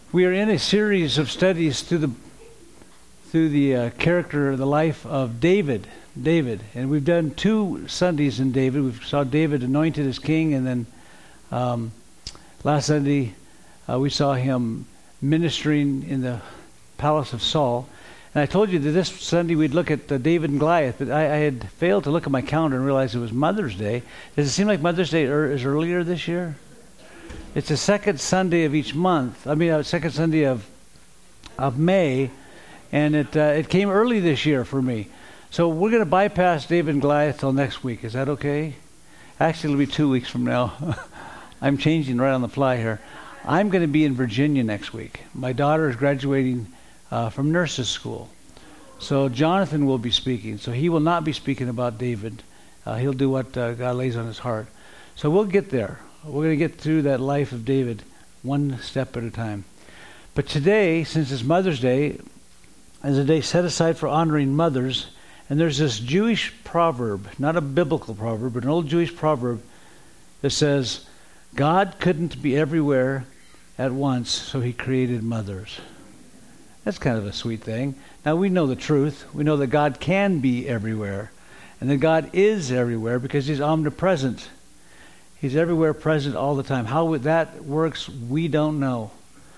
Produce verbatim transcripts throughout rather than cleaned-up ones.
We are in a series of studies through the through the uh, character, the life of David. David, and we've done two Sundays in David. We saw David anointed as king, and then um, last Sunday uh, we saw him ministering in the palace of Saul. And I told you that this Sunday we'd look at uh, David and Goliath, but I, I had failed to look at my calendar and realize it was Mother's Day. Does it seem like Mother's Day er- is earlier this year? It's the second Sunday of each month. I mean, uh, second Sunday of of May, and it uh, it came early this year for me. So we're going to bypass David and Goliath till next week. Is that okay? Actually, it'll be two weeks from now. I'm changing right on the fly here. I'm going to be in Virginia next week. My daughter is graduating uh, from nurses school. So Jonathan will be speaking. So he will not be speaking about David. Uh, he'll do what uh, God lays on his heart. So we'll get there. We're going to get through that life of David one step at a time. But today, since it's Mother's Day, is a day set aside for honoring mothers. And there's this Jewish proverb, not a biblical proverb, but an old Jewish proverb that says, God couldn't be everywhere at once, so he created mothers. That's kind of a sweet thing. Now, we know the truth. We know that God can be everywhere, and that God is everywhere because he's omnipresent. He's everywhere present all the time. How that works, we don't know.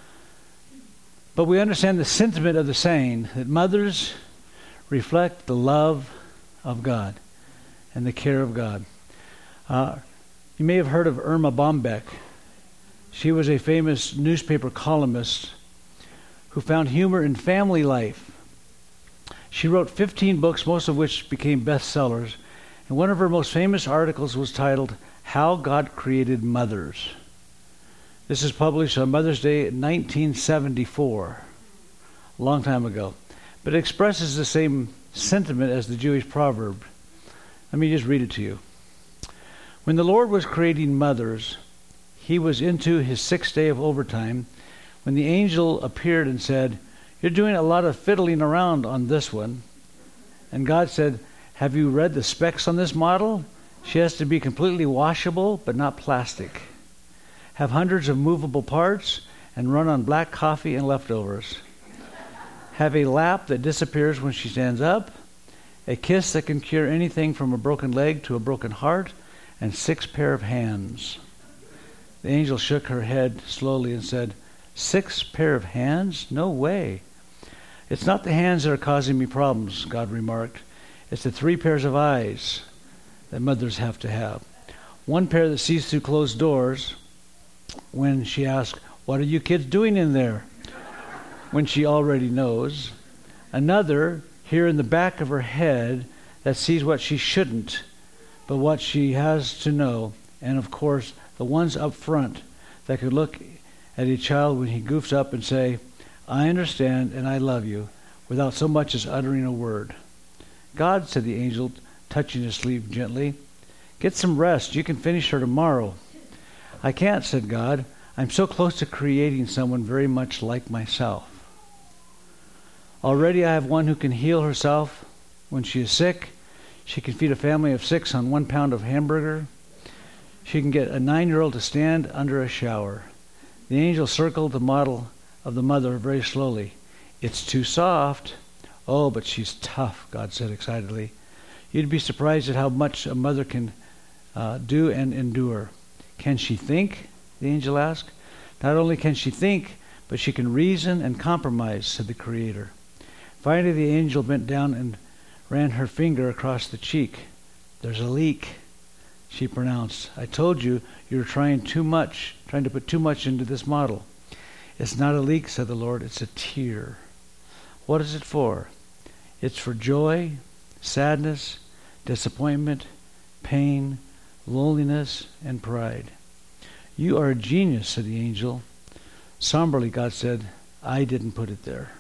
But we understand the sentiment of the saying that mothers reflect the love of God and the care of God. Uh, you may have heard of Irma Bombeck. She was a famous newspaper columnist who found humor in family life. She wrote fifteen books, most of which became bestsellers, and one of her most famous articles was titled, How God Created Mothers. This is published on Mother's Day nineteen seventy-four, a long time ago. But it expresses the same sentiment as the Jewish proverb. Let me just read it to you. When the Lord was creating mothers, he was into his sixth day of overtime when the angel appeared and said, You're doing a lot of fiddling around on this one. And God said, Have you read the specs on this model? She has to be completely washable, but not plastic. Have hundreds of movable parts and run on black coffee and leftovers. Have a lap that disappears when she stands up, a kiss that can cure anything from a broken leg to a broken heart, and six pair of hands. The angel shook her head slowly and said, Six pair of hands? No way. It's not the hands that are causing me problems, God remarked. It's the three pairs of eyes that mothers have to have. One pair that sees through closed doors when she asks, What are you kids doing in there? When she already knows. Another here in the back of her head that sees what she shouldn't, but what she has to know. And of course, the ones up front that could look at a child when he goofs up and say, I understand and I love you, without so much as uttering a word. God, said the angel, touching his sleeve gently, get some rest. You can finish her tomorrow. I can't, said God. I'm so close to creating someone very much like myself. Already I have one who can heal herself when she is sick. She can feed a family of six on one pound of hamburger. She can get a nine-year-old to stand under a shower. The angel circled the model of the mother very slowly. It's too soft. Oh, but she's tough, God said excitedly. You'd be surprised at how much a mother can uh, do and endure. Can she think? The angel asked. Not only can she think, but she can reason and compromise, said the Creator. Finally, the angel bent down and ran her finger across the cheek. There's a leak, she pronounced. I told you you were trying too much, trying to put too much into this model. It's not a leak, said the Lord. It's a tear. What is it for? It's for joy, sadness, disappointment, pain, loneliness, and pride. You are a genius, said the angel. Somberly, God said, I didn't put it there.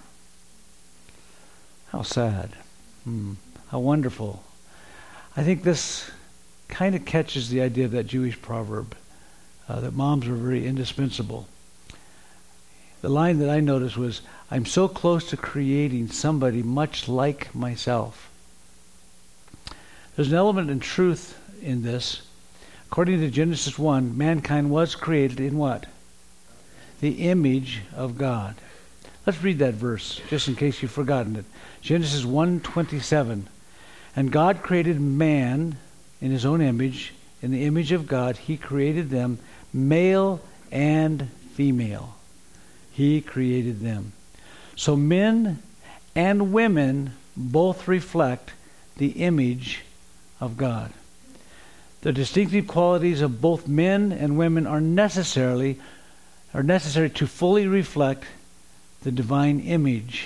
How sad. Hmm. How wonderful. I think this kind of catches the idea of that Jewish proverb, uh, that moms were very indispensable. The line that I noticed was, I'm so close to creating somebody much like myself. There's an element in truth in this. According to Genesis one, mankind was created in what? the image of God. Let's read that verse, just in case you've forgotten it. Genesis one twenty-seven. And God created man in his own image. In the image of God, he created them, male and female. He created them. So men and women both reflect the image of God. The distinctive qualities of both men and women are necessarily are necessary to fully reflect the divine image.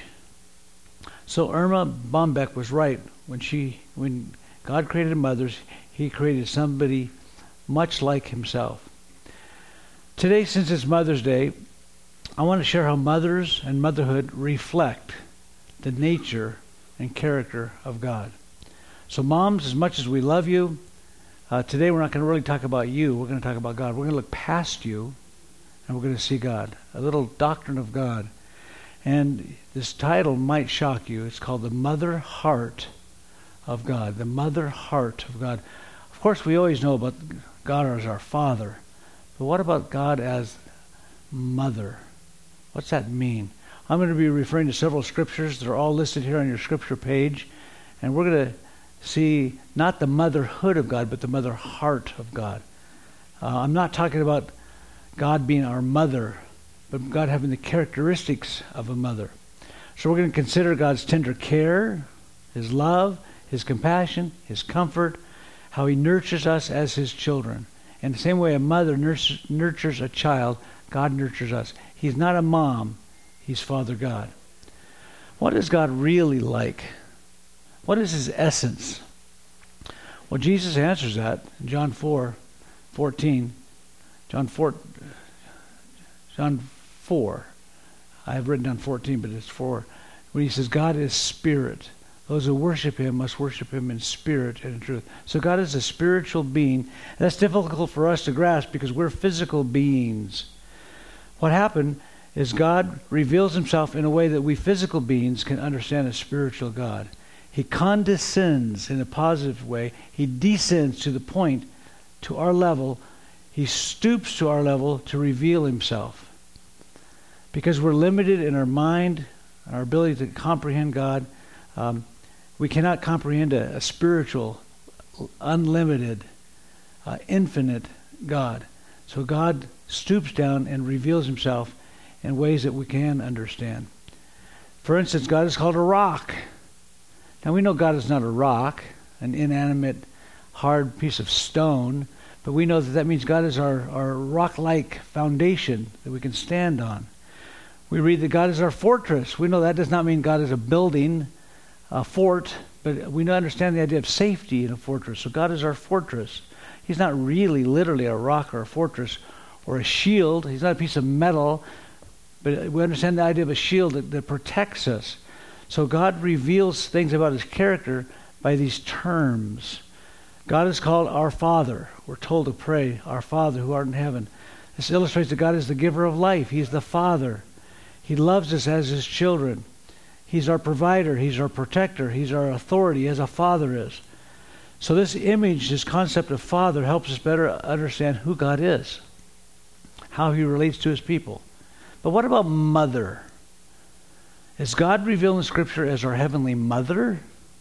So Irma Bombeck was right when she when God created mothers, he created somebody much like himself. Today, since it's Mother's Day, I want to share how mothers and motherhood reflect the nature and character of God. So moms, as much as we love you, uh, today we're not going to really talk about you. We're going to talk about God. We're going to look past you, and we're going to see God. A little doctrine of God. And this title might shock you. It's called The Mother Heart of God. The Mother Heart of God. Of course, we always know about God as our Father. But what about God as Mother? What's that mean? I'm going to be referring to several scriptures. They're all listed here on your scripture page. And we're going to see not the motherhood of God, but the mother heart of God. Uh, I'm not talking about God being our mother, but God having the characteristics of a mother. So we're going to consider God's tender care, his love, his compassion, his comfort, how he nurtures us as his children. In the same way a mother nurtures, nurtures a child, God nurtures us. He's not a mom. He's Father God. What is God really like? What is his essence? Well, Jesus answers that in John four fourteen. John four, John four. I have written down fourteen, but it's four. When he says, God is spirit. Those who worship him must worship him in spirit and in truth. So God is a spiritual being. That's difficult for us to grasp because we're physical beings. What happened is God reveals himself in a way that we physical beings can understand a spiritual God. He condescends in a positive way. He descends to the point, to our level. He stoops to our level to reveal himself. Because we're limited in our mind, our ability to comprehend God, um, we cannot comprehend a, a spiritual, unlimited, uh, infinite God. So God stoops down and reveals himself in ways that we can understand. For instance, God is called a rock. Now we know God is not a rock, an inanimate, hard piece of stone, but we know that that means God is our, our rock-like foundation that we can stand on. We read that God is our fortress. We know that does not mean God is a building, a fort, but we understand the idea of safety in a fortress. So God is our fortress. He's not really literally a rock or a fortress or a shield. He's not a piece of metal, but we understand the idea of a shield that, that protects us. So God reveals things about his character by these terms. God is called our Father. We're told to pray, our Father who art in heaven. This illustrates that God is the giver of life. He's the Father. He loves us as his children. He's our provider. He's our protector. He's our authority as a father is. So this image, this concept of Father helps us better understand who God is, how he relates to his people. But what about mother? Is God revealed in Scripture as our heavenly mother?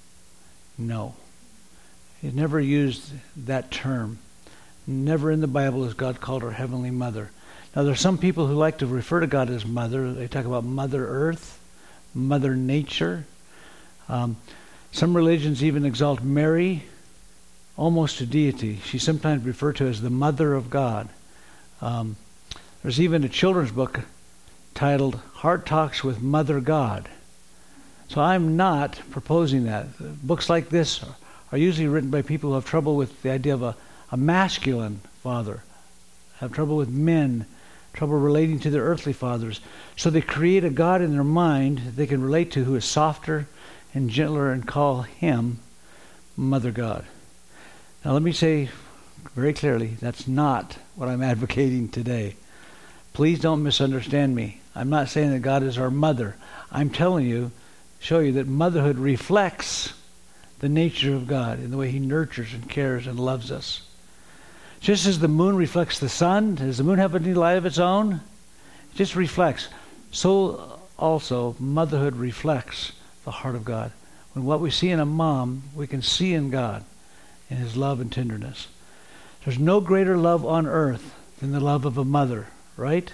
No. He's never used that term. Never in the Bible is God called our heavenly mother. Now, there are some people who like to refer to God as mother. They talk about Mother Earth, Mother Nature. Um, some religions even exalt Mary almost to deity. She's sometimes referred to as the Mother of God. Um, there's even a children's book titled Heart Talks with Mother God. So I'm not proposing that. Books like this are usually written by people who have trouble with the idea of a, a masculine father, have trouble with men, trouble relating to their earthly fathers. So they create a God in their mind that they can relate to who is softer and gentler and call him Mother God. Now let me say very clearly, that's not what I'm advocating today. Please don't misunderstand me. I'm not saying that God is our mother. I'm telling you, show you that motherhood reflects the nature of God in the way he nurtures and cares and loves us. Just as the moon reflects the sun, does the moon have any light of its own? It just reflects. So also, motherhood reflects the heart of God. When what we see in a mom, we can see in God, in his love and tenderness. There's no greater love on earth than the love of a mother, right?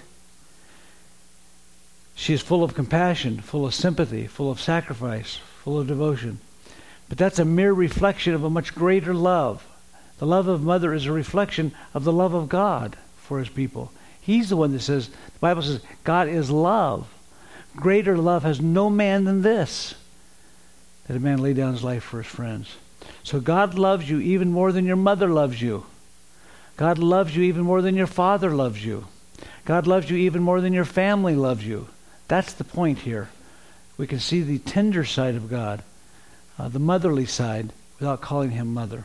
She is full of compassion, full of sympathy, full of sacrifice, full of devotion. But that's a mere reflection of a much greater love. The love of a mother is a reflection of the love of God for his people. He's the one that says, the Bible says, God is love. Greater love has no man than this, that a man lay down his life for his friends. So God loves you even more than your mother loves you. God loves you even more than your father loves you. God loves you even more than your family loves you. That's the point here. We can see the tender side of God, uh, the motherly side, without calling him mother.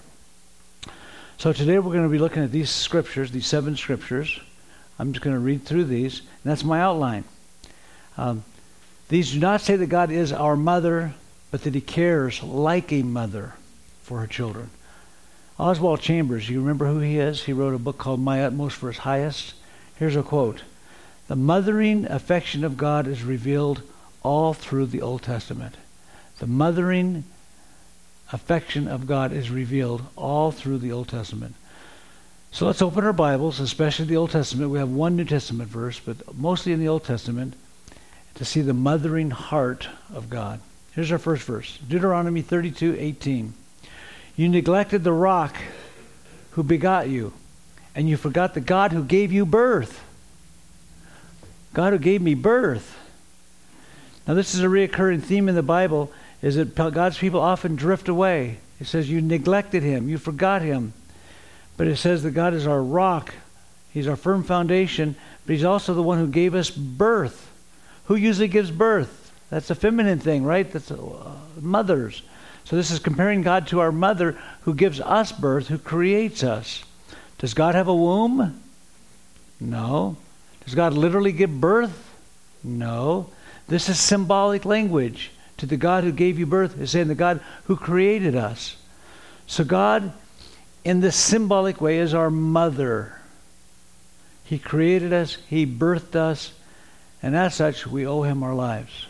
So today we're going to be looking at these scriptures, these seven scriptures. I'm just going to read through these, and that's my outline. Um, these do not say that God is our mother, but that he cares like a mother for her children. Oswald Chambers, you remember who he is? He wrote a book called My Utmost for His Highest. Here's a quote. The mothering affection of God is revealed all through the Old Testament. The mothering affection of God is revealed all through the Old Testament. So let's open our Bibles, especially the Old Testament. We have one New Testament verse, but mostly in the Old Testament, to see the mothering heart of God. Here's our first verse. Deuteronomy thirty-two eighteen. You neglected the rock who begot you, and you forgot the God who gave you birth. God who gave me birth. Now this is a reoccurring theme in the Bible, is that God's people often drift away. It says you neglected him, you forgot him. But it says that God is our rock. He's our firm foundation, but he's also the one who gave us birth. Who usually gives birth? That's a feminine thing, right? That's uh, mothers. So this is comparing God to our mother who gives us birth, who creates us. Does God have a womb? No. Does God literally give birth? No. This is symbolic language. To the God who gave you birth is saying the God who created us. So God, in this symbolic way, is our mother. He created us. He birthed us. And as such, we owe him our lives.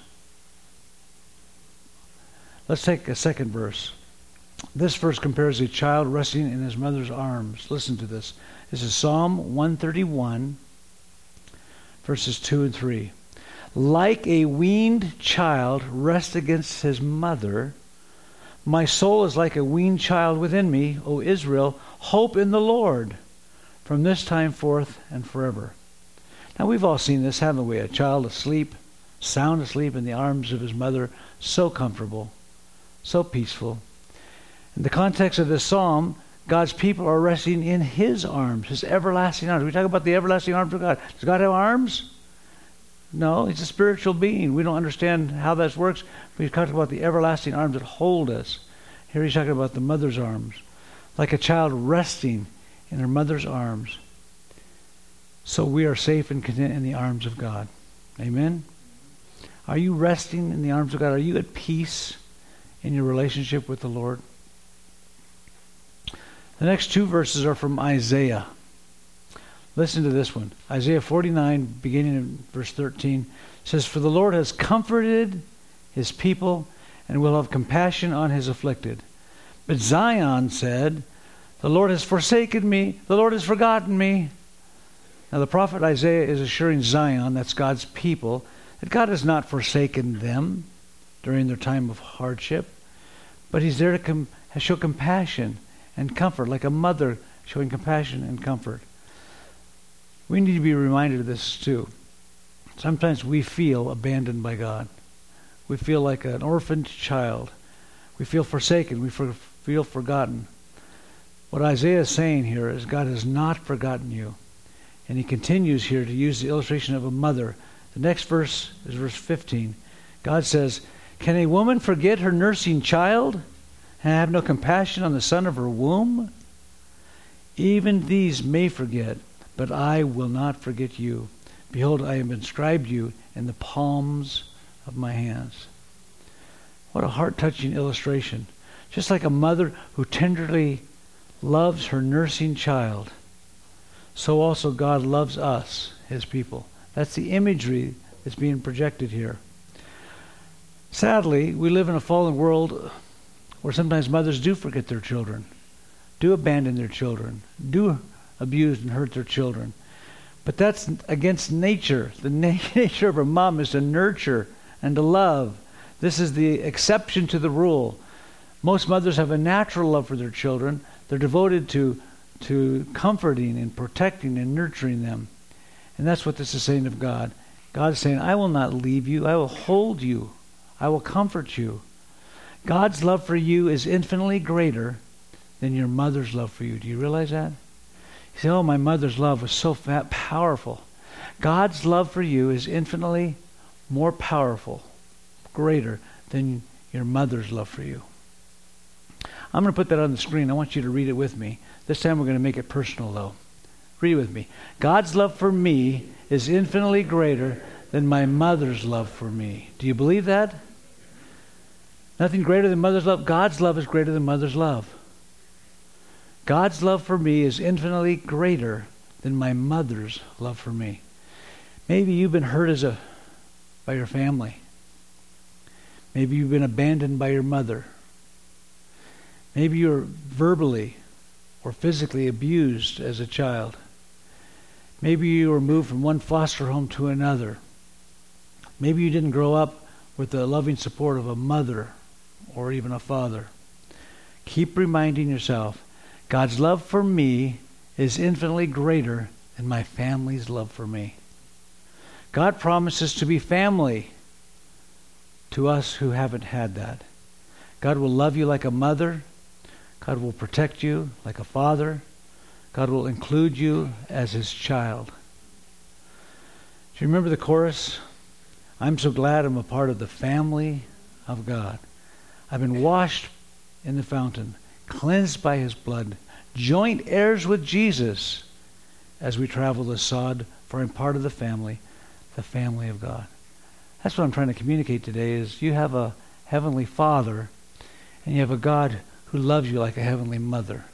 Let's take a second verse. This verse compares a child resting in his mother's arms. Listen to this. This is Psalm one thirty-one, verses two and three. Like a weaned child rests against his mother, my soul is like a weaned child within me, O Israel. Hope in the Lord from this time forth and forever. Now we've all seen this, haven't we? A child asleep, sound asleep in the arms of his mother, so comfortable, so peaceful. In the context of this psalm, God's people are resting in his arms, his everlasting arms. We talk about the everlasting arms of God. Does God have arms? No, he's a spiritual being. We don't understand how that works, but he's talking about the everlasting arms that hold us. Here he's talking about the mother's arms, like a child resting in her mother's arms. So we are safe and content in the arms of God. Amen? Are you resting in the arms of God? Are you at peace in your relationship with the Lord? The next two verses are from Isaiah. Listen to this one. Isaiah forty-nine, beginning in verse thirteen, says, For the Lord has comforted his people and will have compassion on his afflicted. But Zion said, The Lord has forsaken me, the Lord has forgotten me. Now the prophet Isaiah is assuring Zion, that's God's people, that God has not forsaken them during their time of hardship, but he's there to com- show compassion and comfort, like a mother showing compassion and comfort. We need to be reminded of this too. Sometimes we feel abandoned by God. We feel like an orphaned child. We feel forsaken. We for- feel forgotten. What Isaiah is saying here is God has not forgotten you. And he continues here to use the illustration of a mother. The next verse is verse fifteen. God says, Can a woman forget her nursing child and have no compassion on the son of her womb? Even these may forget, but I will not forget you. Behold, I have inscribed you in the palms of my hands. What a heart-touching illustration. Just like a mother who tenderly loves her nursing child, so also God loves us, his people. That's the imagery that's being projected here. Sadly, we live in a fallen world where sometimes mothers do forget their children, do abandon their children, do abuse and hurt their children. But that's against nature. The na- nature of a mom is to nurture and to love. This is the exception to the rule. Most mothers have a natural love for their children. They're devoted to, to comforting and protecting and nurturing them. And that's what this is saying of God. God is saying, I will not leave you. I will hold you. I will comfort you. God's love for you is infinitely greater than your mother's love for you. Do you realize that? You say, oh, my mother's love was so fat, powerful. God's love for you is infinitely more powerful, greater than your mother's love for you. I'm going to put that on the screen. I want you to read it with me. This time we're going to make it personal, though. Read it with me. God's love for me is infinitely greater than my mother's love for me. Do you believe that? Nothing greater than mother's love. God's love is greater than mother's love. God's love for me is infinitely greater than my mother's love for me. Maybe you've been hurt as a by your family. Maybe you've been abandoned by your mother. Maybe you're verbally or physically abused as a child. Maybe you were moved from one foster home to another. Maybe you didn't grow up with the loving support of a mother or even a father. Keep reminding yourself, God's love for me is infinitely greater than my family's love for me. God promises to be family to us who haven't had that. God will love you like a mother. God will protect you like a father. God will include you as his child. Do you remember the chorus? I'm so glad I'm a part of the family of God. I've been washed in the fountain, cleansed by his blood, joint heirs with Jesus as we travel the sod, for I'm part of the family, the family of God. That's what I'm trying to communicate today, is you have a heavenly Father and you have a God who loves you like a heavenly mother.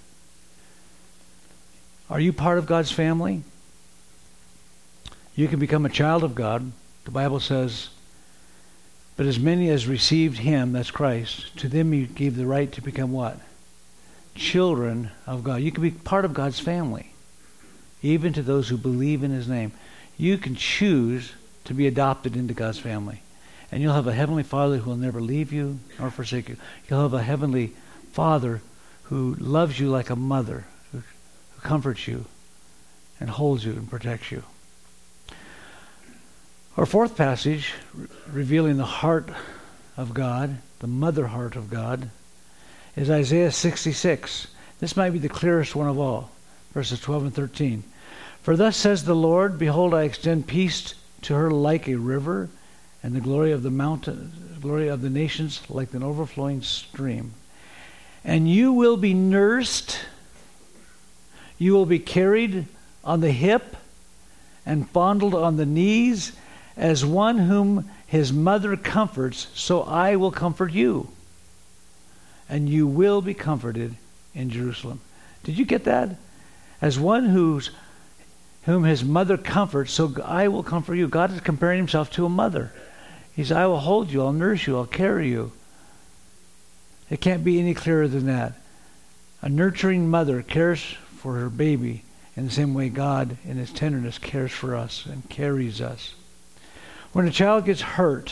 Are you part of God's family? You can become a child of God. The Bible says, but as many as received him, that's Christ, to them he gave the right to become what? Children of God. You can be part of God's family, even to those who believe in his name. You can choose to be adopted into God's family. And you'll have a heavenly Father who will never leave you nor forsake you. You'll have a heavenly Father who loves you like a mother, who, who comforts you and holds you and protects you. Our fourth passage, re- revealing the heart of God, the mother heart of God, is Isaiah sixty-six. This might be the clearest one of all, verses twelve and thirteen. For thus says the Lord, behold, I extend peace to her like a river, and the glory of the mountain, glory of the nations like an overflowing stream. And you will be nursed, you will be carried on the hip and fondled on the knees, as one whom his mother comforts, so I will comfort you. And you will be comforted in Jerusalem. Did you get that? As one who's whom his mother comforts, so I will comfort you. God is comparing himself to a mother. He says, I will hold you, I'll nurse you, I'll carry you. It can't be any clearer than that. A nurturing mother cares for her baby in the same way God, in his tenderness, cares for us and carries us. When a child gets hurt,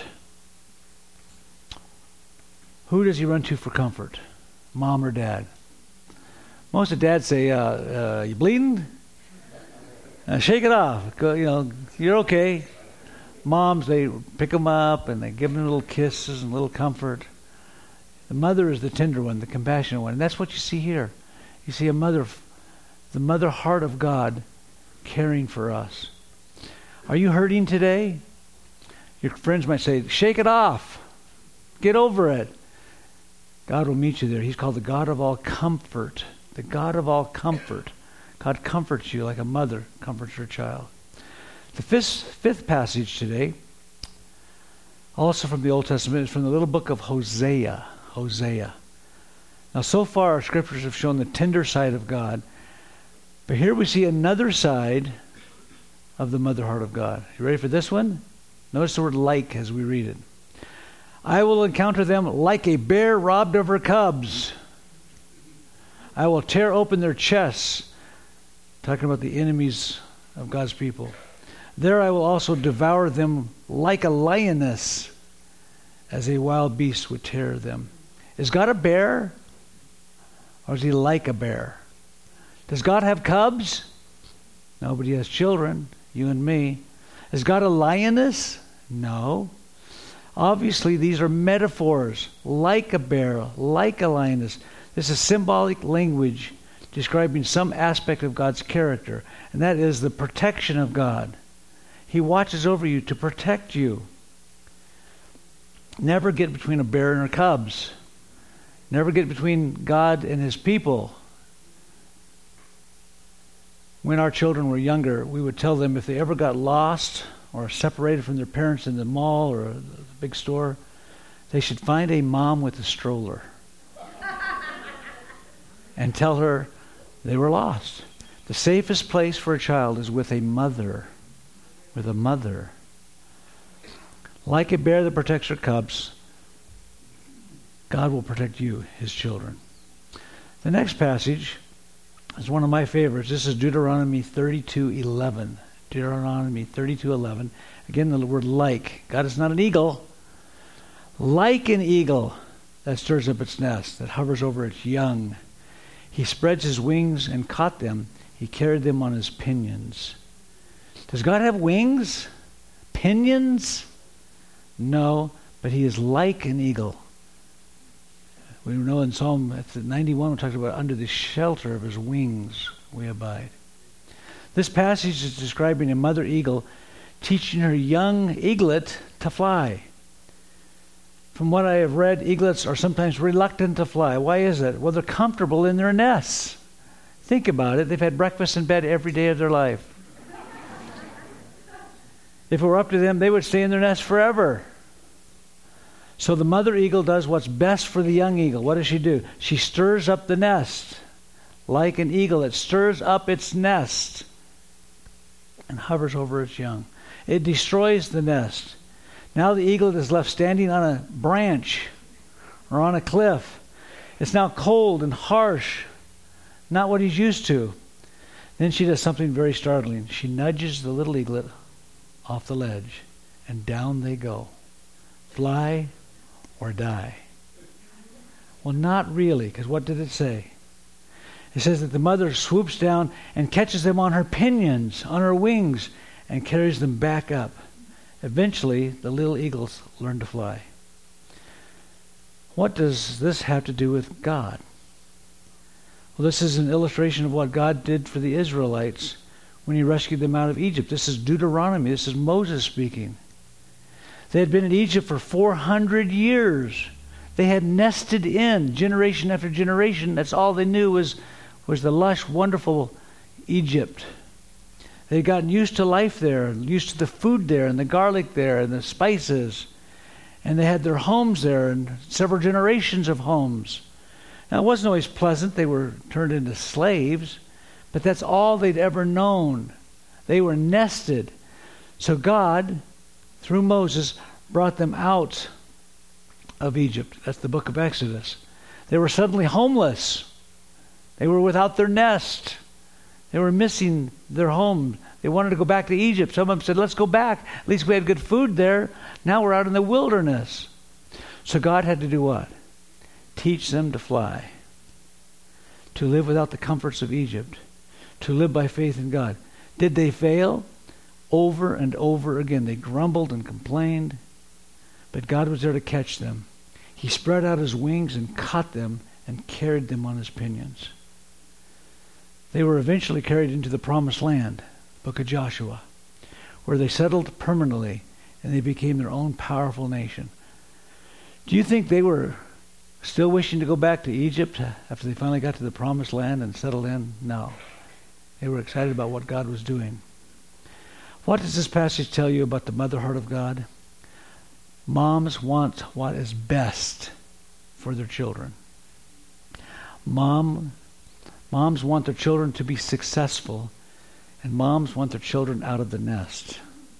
who does he run to for comfort? Mom or dad? Most of dads say, uh, uh, you bleeding? Uh, shake it off. Go, you know, you're okay. Moms, they pick them up and they give them little kisses and little comfort. The mother is the tender one, the compassionate one. And that's what you see here. You see a mother, the mother heart of God caring for us. Are you hurting today? Your friends might say, shake it off. Get over it. God will meet you there. He's called the God of all comfort. The God of all comfort. God comforts you like a mother comforts her child. The fifth, fifth passage today, also from the Old Testament, is from the little book of Hosea. Hosea. Now, so far, our scriptures have shown the tender side of God. But here we see another side of the mother heart of God. You ready for this one? Notice the word like as we read it. I will encounter them like a bear robbed of her cubs. I will tear open their chests. Talking about the enemies of God's people. There I will also devour them like a lioness, as a wild beast would tear them. Is God a bear? Or is he like a bear? Does God have cubs? Nobody has children, you and me. Is God a lioness? No. Obviously, these are metaphors. Like a bear, like a lioness. This is symbolic language describing some aspect of God's character, and that is the protection of God. He watches over you to protect you. Never get between a bear and her cubs. Never get between God and his people. When our children were younger, we would tell them if they ever got lost or separated from their parents in the mall or a big store, they should find a mom with a stroller and tell her they were lost. The safest place for a child is with a mother. With a mother. Like a bear that protects her cubs, God will protect you, his children. The next passage is one of my favorites. This is Deuteronomy thirty-two eleven. Deuteronomy thirty-two eleven. Again, the word like. God is not an eagle. Like an eagle that stirs up its nest, that hovers over its young. He spreads his wings and caught them. He carried them on his pinions. Does God have wings? Pinions? No, but he is like an eagle. We know in Psalm ninety-one, we talked about under the shelter of his wings we abide. This passage is describing a mother eagle teaching her young eaglet to fly. From what I have read, eaglets are sometimes reluctant to fly. Why is that? Well, they're comfortable in their nests. Think about it. They've had breakfast in bed every day of their life. If it were up to them, they would stay in their nest forever. So the mother eagle does what's best for the young eagle. What does she do? She stirs up the nest. Like an eagle, it stirs up its nest and hovers over its young. It destroys the nest. Now the eaglet is left standing on a branch or on a cliff. It's now cold and harsh, not what he's used to. Then she does something very startling. She nudges the little eaglet off the ledge, and down they go. Fly or die. Well, not really, because what did it say? It says that the mother swoops down and catches them on her pinions, on her wings, and carries them back up. Eventually, the little eagles learn to fly. What does this have to do with God? Well, this is an illustration of what God did for the Israelites when he rescued them out of Egypt. This is Deuteronomy. This is Moses speaking. They had been in Egypt for four hundred years. They had nested in generation after generation. That's all they knew was, was the lush, wonderful Egypt. They had gotten used to life there, used to the food there, and the garlic there, and the spices. And they had their homes there, and several generations of homes. Now, it wasn't always pleasant. They were turned into slaves. But that's all they'd ever known. They were nested. So God, through Moses, brought them out of Egypt. That's the book of Exodus. They were suddenly homeless. They were without their nest. They were missing their home. They wanted to go back to Egypt. Some of them said, let's go back. At least we had good food there. Now we're out in the wilderness. So God had to do what? Teach them to fly. To live without the comforts of Egypt. To live by faith in God. Did they fail? Over and over again. They grumbled and complained. But God was there to catch them. He spread out his wings and caught them and carried them on his pinions. They were eventually carried into the promised land, book of Joshua, where they settled permanently and they became their own powerful nation. Do you think they were still wishing to go back to Egypt after they finally got to the promised land and settled in? No. They were excited about what God was doing. What does this passage tell you about the mother heart of God? Moms want what is best for their children. Mom, moms want their children to be successful And moms want their children out of the nest.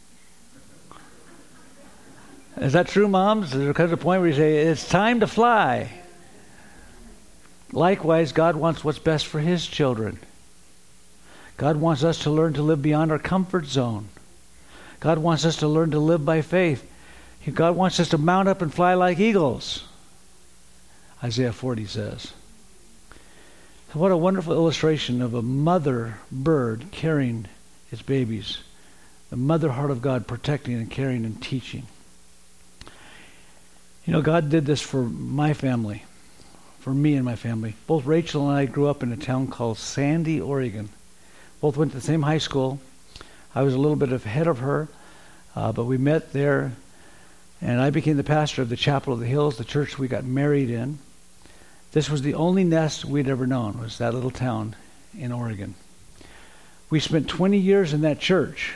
Is that true, moms? There comes a point where you say, it's time to fly. Likewise, God wants what's best for his children. God wants us to learn to live beyond our comfort zone. God wants us to learn to live by faith. God wants us to mount up and fly like eagles, Isaiah forty says. What a wonderful illustration of a mother bird carrying its babies. The mother heart of God protecting and caring and teaching. You know, God did this for my family, for me and my family. Both Rachel and I grew up in a town called Sandy, Oregon. Both went to the same high school. I was a little bit ahead of her, uh, but we met there, and I became the pastor of the Chapel of the Hills, the church we got married in. This was the only nest we'd ever known, was that little town in Oregon. We spent twenty years in that church.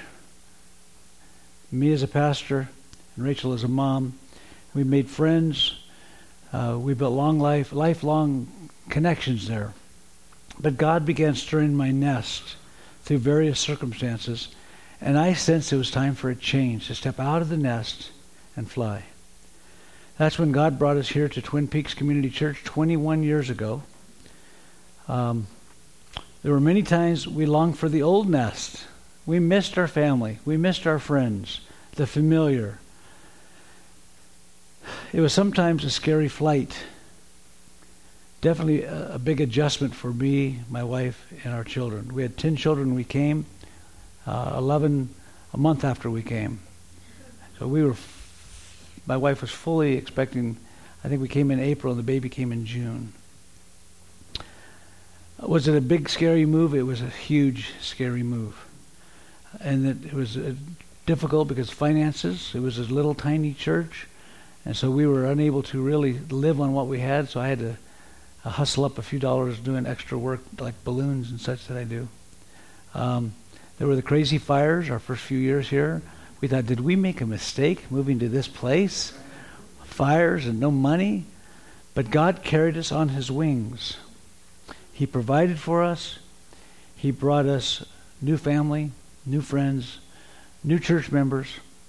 Me as a pastor, and Rachel as a mom. We made friends. Uh, we built long life, lifelong connections there. But God began stirring my nest through various circumstances, and I sensed it was time for a change, to step out of the nest and fly. That's when God brought us here to Twin Peaks Community Church twenty-one years ago. Um, there were many times we longed for the old nest. We missed our family. We missed our friends, the familiar. It was sometimes a scary flight. Definitely a, a big adjustment for me, my wife, and our children. We had ten children when we came, uh, eleven a month after we came. So we were, f- my wife was fully expecting, I think we came in April and the baby came in June. Was it a big, scary move? It was a huge, scary move. And it, it was uh, difficult because finances. It was a little tiny church. And so we were unable to really live on what we had, so I had to uh, hustle up a few dollars doing extra work like balloons and such that I do. Um, there were the crazy fires our first few years here. We thought, did we make a mistake moving to this place? Fires and no money? But God carried us on his wings. He provided for us. He brought us new family, new friends, new church members.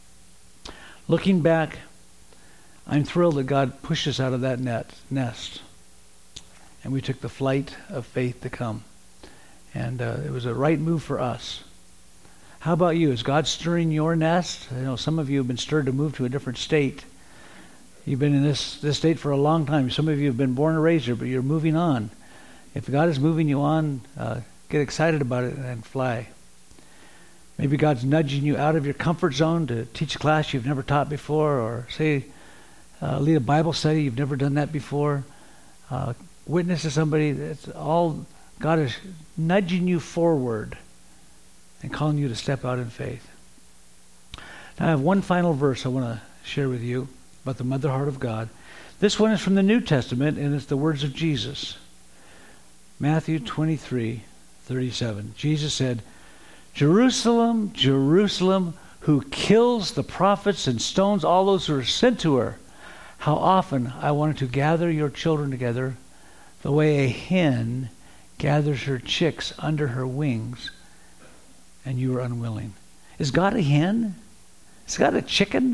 Looking back, I'm thrilled that God pushed us out of that net, nest. And we took the flight of faith to come. And uh, it was a right move for us. How about you? Is God stirring your nest? I know some of you have been stirred to move to a different state. You've been in this, this state for a long time. Some of you have been born and raised here, but you're moving on. If God is moving you on, uh, get excited about it and fly. Maybe God's nudging you out of your comfort zone to teach a class you've never taught before, or say, uh, lead a Bible study, you've never done that before. Uh, witness to somebody. That's all. God is nudging you forward and calling you to step out in faith. Now I have one final verse I want to share with you about the mother heart of God. This one is from the New Testament, and it's the words of Jesus. Matthew twenty-three thirty-seven. Jesus said, Jerusalem, Jerusalem, who kills the prophets and stones all those who are sent to her. How often I wanted to gather your children together the way a hen gathers her chicks under her wings, and you were unwilling. Is God a hen? Is God a chicken?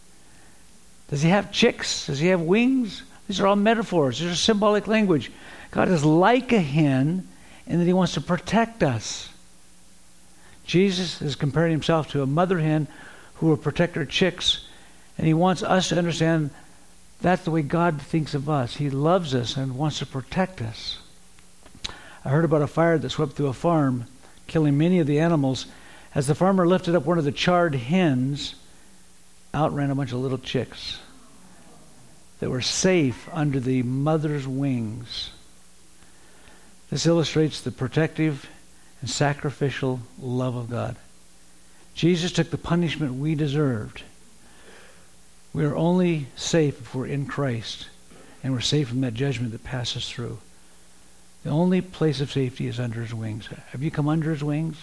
Does he have chicks? Does he have wings? These are all metaphors. These are symbolic language. God is like a hen, and that he wants to protect us. Jesus is comparing himself to a mother hen who will protect her chicks, and he wants us to understand that's the way God thinks of us. He loves us and wants to protect us. I heard about a fire that swept through a farm, killing many of the animals. As the farmer lifted up one of the charred hens, out ran a bunch of little chicks that were safe under the mother's wings. This illustrates the protective and sacrificial love of God. Jesus took the punishment we deserved. We are only safe if we're in Christ, and we're safe from that judgment that passes through. The only place of safety is under his wings. Have you come under his wings?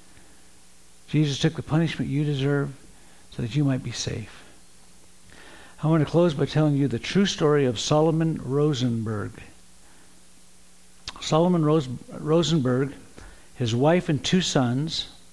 Jesus took the punishment you deserve so that you might be safe. I want to close by telling you the true story of Solomon Rosenberg. Solomon Rose, Rosenberg, his wife and two sons,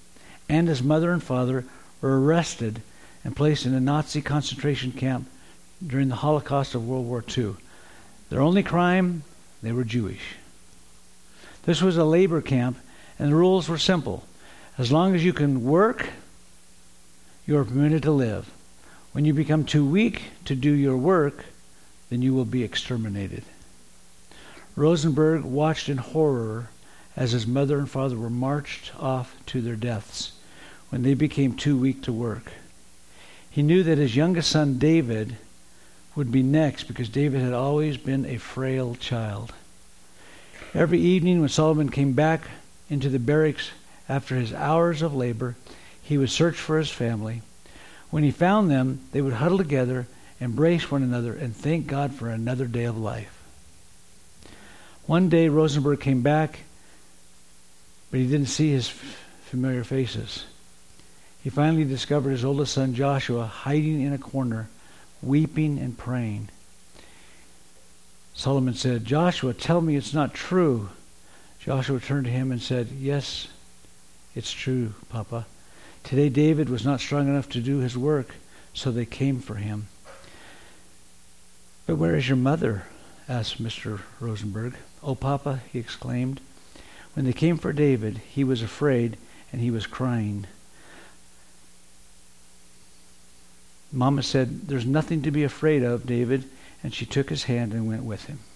and his mother and father were arrested and placed in a Nazi concentration camp during the Holocaust of World War Two. Their only crime, they were Jewish. This was a labor camp, and the rules were simple. As long as you can work, you are permitted to live. When you become too weak to do your work, then you will be exterminated. Rosenberg watched in horror as his mother and father were marched off to their deaths when they became too weak to work. He knew that his youngest son, David, would be next because David had always been a frail child. Every evening when Solomon came back into the barracks after his hours of labor, he would search for his family. When he found them, they would huddle together, embrace one another, and thank God for another day of life. One day, Rosenberg came back, but he didn't see his familiar faces. He finally discovered his oldest son, Joshua, hiding in a corner, weeping and praying. Solomon said, "Joshua, tell me it's not true." Joshua turned to him and said, "Yes, it's true, Papa. Today David was not strong enough to do his work, so they came for him." "But where is your mother?" asked Mister Rosenberg. "Oh, Papa," he exclaimed, "when they came for David, he was afraid and he was crying. Mama said, 'There's nothing to be afraid of, David,' and she took his hand and went with him."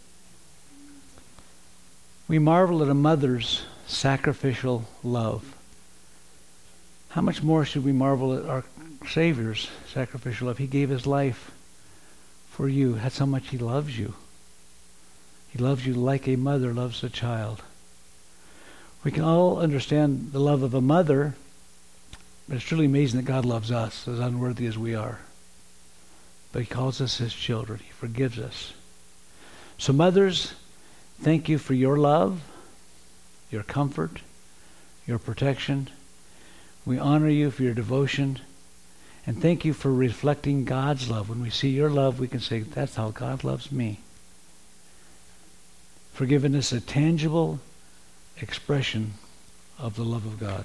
We marvel at a mother's sacrificial love. How much more should we marvel at our Savior's sacrificial love? He gave his life for you. That's how much he loves you. He loves you like a mother loves a child. We can all understand the love of a mother, but it's truly amazing that God loves us, as unworthy as we are. But he calls us his children. He forgives us. So mothers, thank you for your love, your comfort, your protection. We honor you for your devotion. And thank you for reflecting God's love. When we see your love, we can say, that's how God loves me. For giving us a tangible expression of the love of God.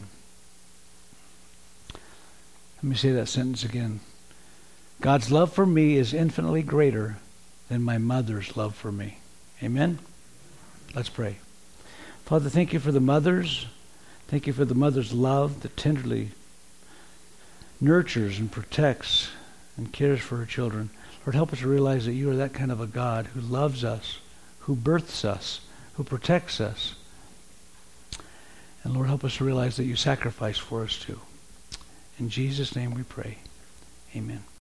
Let me say that sentence again. God's love for me is infinitely greater than my mother's love for me. Amen? Let's pray. Father, thank you for the mothers. Thank you for the mother's love that tenderly nurtures and protects and cares for her children. Lord, help us to realize that you are that kind of a God who loves us, who births us, who protects us. And Lord, help us to realize that you sacrificed for us too. In Jesus' name we pray. Amen.